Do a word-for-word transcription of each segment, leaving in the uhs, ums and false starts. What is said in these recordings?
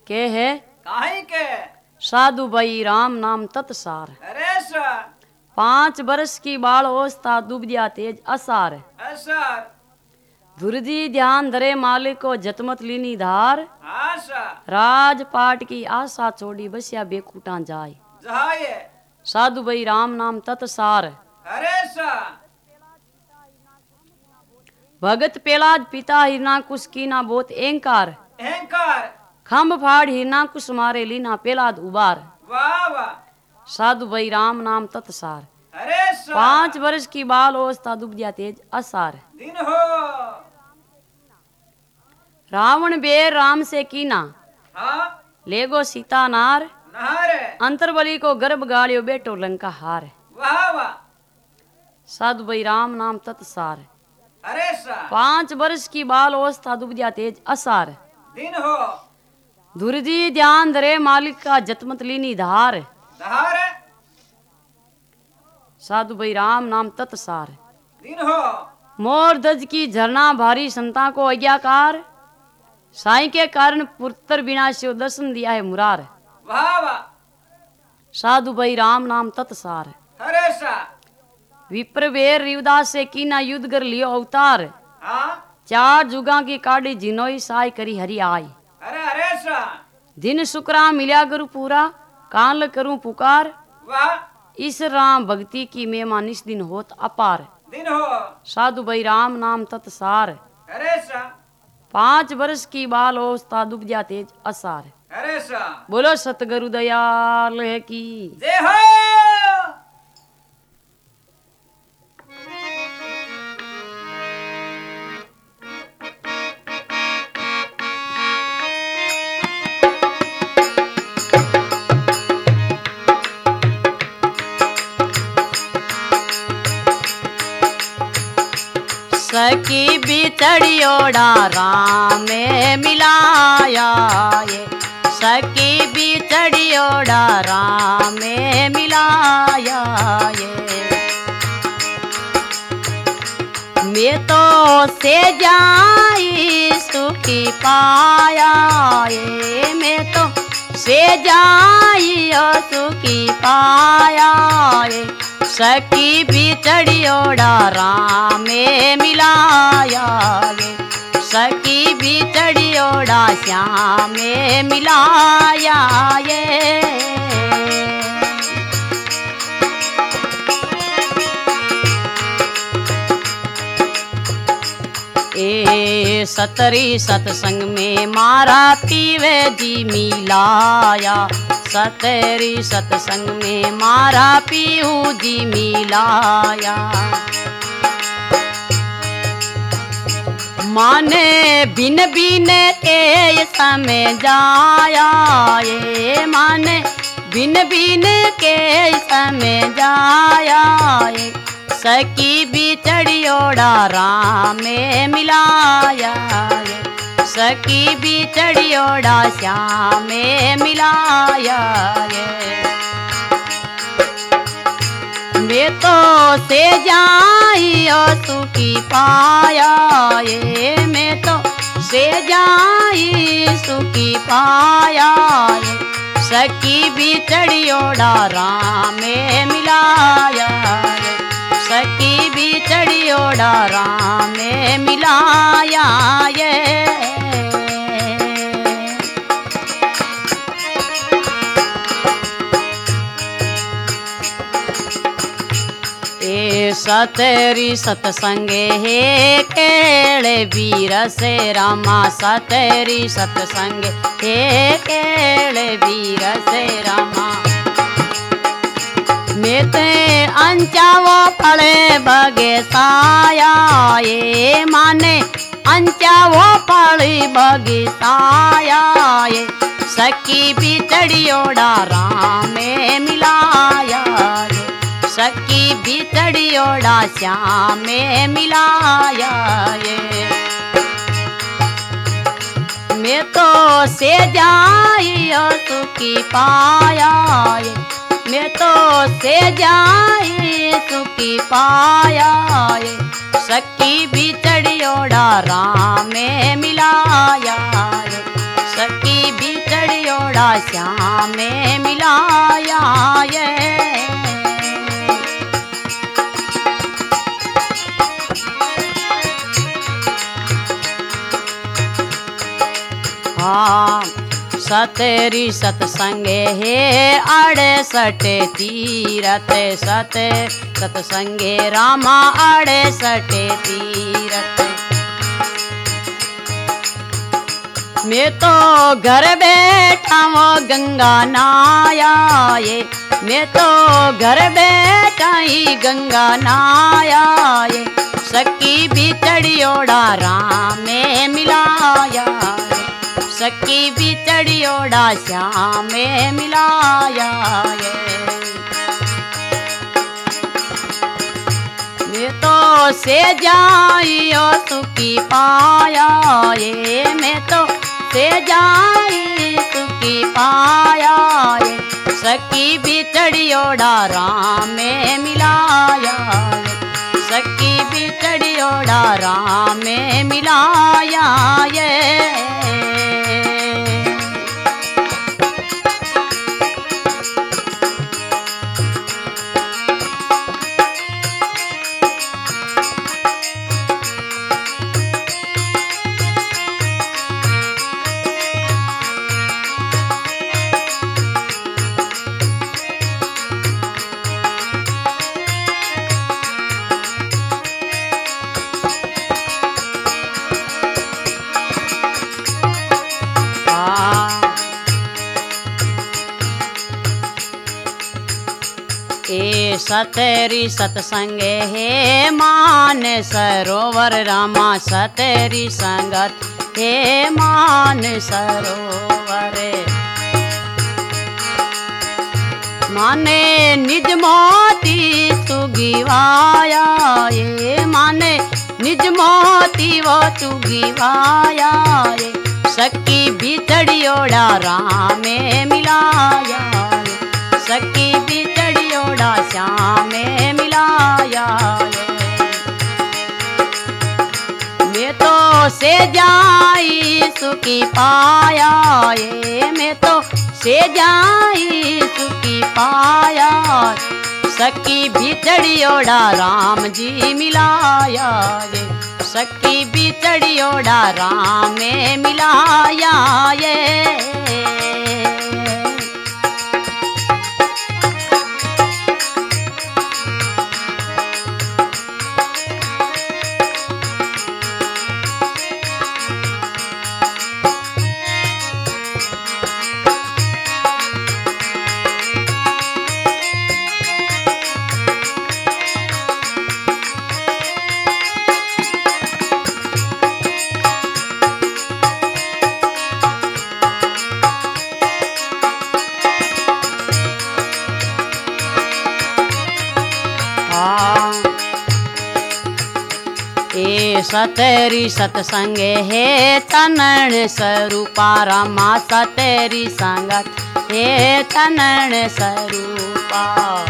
के है काहे के साधु भाई राम नाम तत्सार। अरे सर पांच बरस की बाल अवस्था दुबदिया तेज असार। सर धुरजी ध्यान धरे मालिक को जतमत लीनी धार। हाँ सर राजपाट की आशा छोड़ी बसिया बेकूटा जाय। जाए साधु भाई राम नाम तत्सार। अरे सर भगत पेलाज पिता हिरनाकुश कीना बोत एंकार। अहंकार खम्भ फाड़ हिरनाकुश मारे लीना पेलाद उबार। वाह वाह साधु भाई राम नाम तत्सार। अरे सर पांच वर्ष की बाल अवस्था दुबदिया तेज असार। दिन हो रावण बेर राम से कीना हाँ लेगो सीता नार। नहारे अंतरबली को गर्भ गाड़ियो बेटो लंका हार। वाह वाह साधु भाई राम नाम तत्सार। अरे सर पांच वर्ष की बाल अवस्था दुबदिया तेज असार। दिन हो धुरजी ध्यान धरे मालिक का जतमत लीनी धार। नहारे साधु भाई राम नाम तत्सार। दिन हो मोर दज की झरना भारी संता को आज्ञाकार। साई के कारण पुत्र विनाशियो दर्शन दिया है मुरार। वाह वाह साधु भाई राम नाम तत्सार। अरे सर विप्रवेर रिवदास से कीना युद्ध कर लियो अवतार। हाँ चार जुगा की काड़ी जिनोई साई करी हरि आई। अरे अरे सर दिन शुक्रा मिल्या गुरु पूरा काल करूं पुकार। वाह इस राम भक्ति की मेमा निस दिन होत अपार। दिन हो साधु भाई राम नाम तत्सार। अरे सर पांच वर्ष की बाल अवस्था दुबदिया तेज असार। अरे सर बोलो सतगुरु दयाल है की। जय हो सखी बिछड़ियोड़ा राम में मिलाया ये। सखी बिछड़ियोड़ा राम में मिलाया ये। मैं तो से जाई सुखी पाया ये। मैं तो से जाई सुखी पाया ये। सखी बिछड़ियोड़ा राम में मिलाया ये। सखी बिछड़ियोड़ा श्याम में मिलाया ये। ए सतरी सतसंग में मारा पीवे जी मिलाया। सतरी सतसंग में मारा पीहू जी मिलाया। माने बिन बिन के समय जाया ये। माने बिन बिन के समय जाया ये। सखी बिछड़ियोड़ा राम में मिलाया ये। सखी बिछड़ियोड़ा श्याम में मिलाया ये। मैं तो से जाई सुखी पाया ये। मैं तो से जाई सुखी पाया ये। सखी बिछड़ियोड़ा राम में मिलाया ये। सखी बिछड़ियोड़ा राम में मिलाया ये। ए सतरी सतसंगे हे केड़े वीर से रामा। सतरी सतसंगे हे केड़े वीर से रामा। मेते अंचावो पड़े बगे साया ये। माने अंचावो पड़ी बगे साया ये। सखी बिछड़ियोड़ा राम में मिलाया ये। सखी बिछड़ियोड़ा श्याम में मिलाया ये। मैं तो से जाई सुखी पाया ये। मैं तो से जाई सुखी पाया ये। सखी बिछड़ियोड़ा राम में मिलाया ये। सखी बिछड़ी बिचड़ियोड़ा श्याम में मिलाया ये। हाँ सतरी सतसंगे हे अड़सठ तीरथ सत सतसंगे रामा अड़सठ तीरथ। मैं तो घर बैठा वो गंगा नाया ये, मैं तो घर बैठा ही गंगा नाया ये। सखी बिचड़ियोड़ा राम में मिलाया, सखी बिचड़ियोड़ा श्याम में मिलाया ये। मैं तो से जाइयो सुखी पाया ये, मैं तो से जाई सुखी पाया ये। सखी बिचड़ियोड़ा राम में मिलाया ये, सखी बिचड़ियोड़ा राम में मिलाया ये। ए सतरी सतसंगे हे मान सरोवर रामा सतरी संगत हे मान सरोवर। माने निज मोती तुगिवाया ये, माने निज मोती वो तुगिवाया ये। सखी बिचड़ियोड़ा राम में मिलाया, सखी बिचड़ियोड़ा श्याम में मिलाया ये। मैं तो से जाई सुखी पाया ये, मैं तो से जाई सुखी पाया। सखी बिचड़ियोड़ा राम जी मिलाया ये, सखी बिचड़ियोड़ा राम में मिलाया ये। ए सतरी सतसंगे हे तनन स्वरूपा रामा सतरी संगत हे तनन स्वरूपा।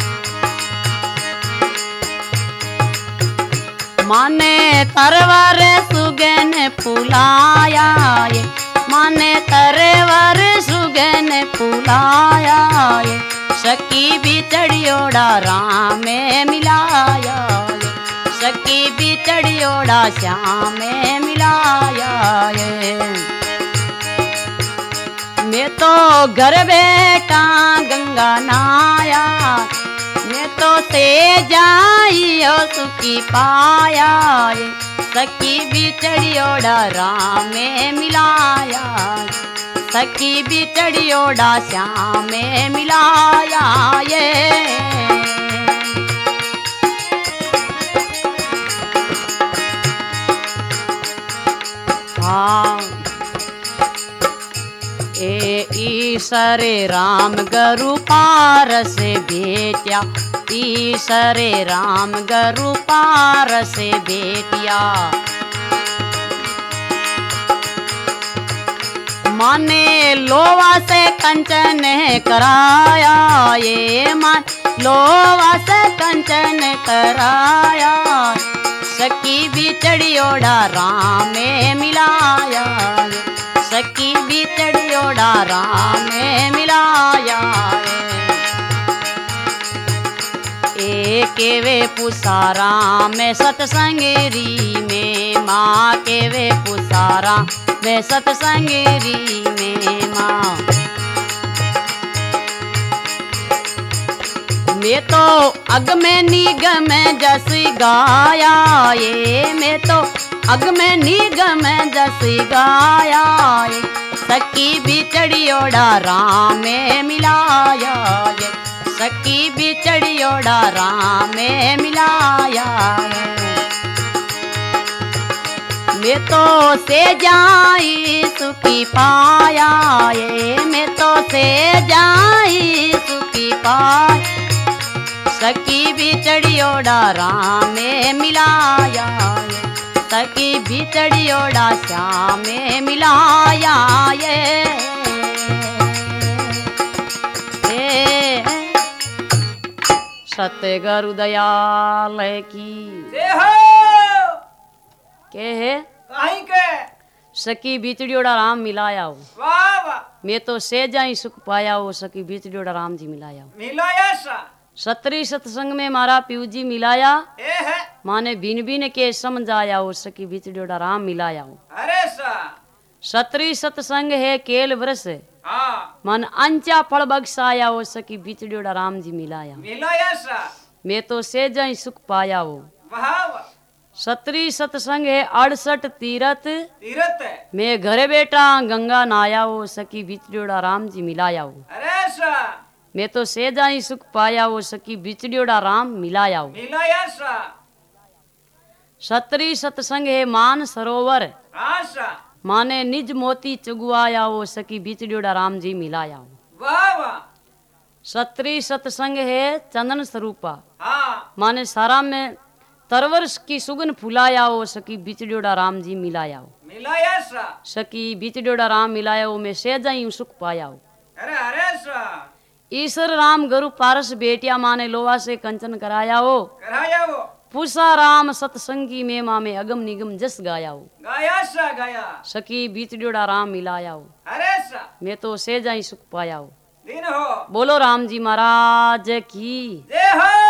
माने तरवर सुगन फुलाया ये, माने तरवर सुगन फुलाया ये। सखी बिचड़ियोड़ा राम में मिलाया ये, सखी बिचड़ियोड़ा श्याम में मिलाया ये। मैं तो घर बैठा गंगा नाया, मैं तो से जाइयो सुखी पाया ये। सखी बिचड़ियोड़ा राम में मिलाया, सखी बिचड़ियोड़ा श्याम में मिलाया ये। हाँ ए ईसरे राम गरु पार से भेटिया, ईसरे राम गरु पार से भेटिया। माने लोवा से कंचन कराया ये, मान लोवा से कंचन कराया। सखी बिचड़ियोड़ा राम में मिलाया, सखी बिछड़ियोड़ा राम में मिलाया ए के वे पुसारा में सतसंगरी में माँ के वे पुसारा में सतसंगरी में माँ मैं तो अग में निगम जस गाया ये मैं तो अग में निगम जस गाया ये सखी बिछड़ियोड़ा राम में मिलाया ये सखी बिछड़ियोड़ा राम में मिलाया ये मैं तो से जाई सुखी पाया ये मैं तो से जाई सुखी पाया सखी बिछड़ियोड़ा राम में मिलाया सखी बिछड़ियोड़ा श्याम में मिलाया ये सत्य गुरु दयाल की जय हो के है कहीं के सखी बिछड़ियोड़ा राम मिलाया हो वाह वाह मैं तो से जाई सुख पाया हो सखी बिछड़ियोड़ा राम जी मिलाया हो मिलाया सा सतरी सत्संग में मारा पीऊ जी मिलाया ए है माने बिन बिन के समझाया हो सकी बिछड़ियोड़ा राम मिलाया हो अरे सा सतरी सत्संग है केल वरस हाँ मन अंचा फल बख्शाया हो सकी बिछड़ियोड़ा राम जी मिलाया मिलाया सा मैं तो से जाई सुख पाया हो वाह वाह सतरी सत्संग है अड़सठ तीरथ तीरथ है मैं घरे बेटा गंगा नाया हो सकी बिछड़ियोड़ा राम जी मिलाया हो अरे सा मैं तो से जाई सुख पाया हो सकी बिछड़ियोड़ा राम मिलाया हो मिलाया सा सतरी सत्संग है मान सरोवर हाँ सा माने निज मोती चुगवाया हो सकी बिछड़ियोड़ा राम जी मिलाया हो वाह वाह सतरी सत्संग है चंदन स्वरूपा हाँ माने सारा में तरवर की सुगन फुलाया हो सकी बिछड़ियोड़ा राम जी मिलाया हो मिलाया सा सकी बिछड़ियोड़ा राम मिलाया हो मैं से जाई सुख पाया हो अरे अरे सा ईश्वर राम गुरु पारस बेटिया माने लोहा से कंचन कराया हो कराया वो पूसा राम सतसंगी में माँ में अगम निगम जस गाया हो गाया सा गाया सखी बिछड़ियोड़ा राम मिलाया हो अरे सा मैं तो से जाई सुख पाया हो दिन हो बोलो राम जी महाराज की जय हो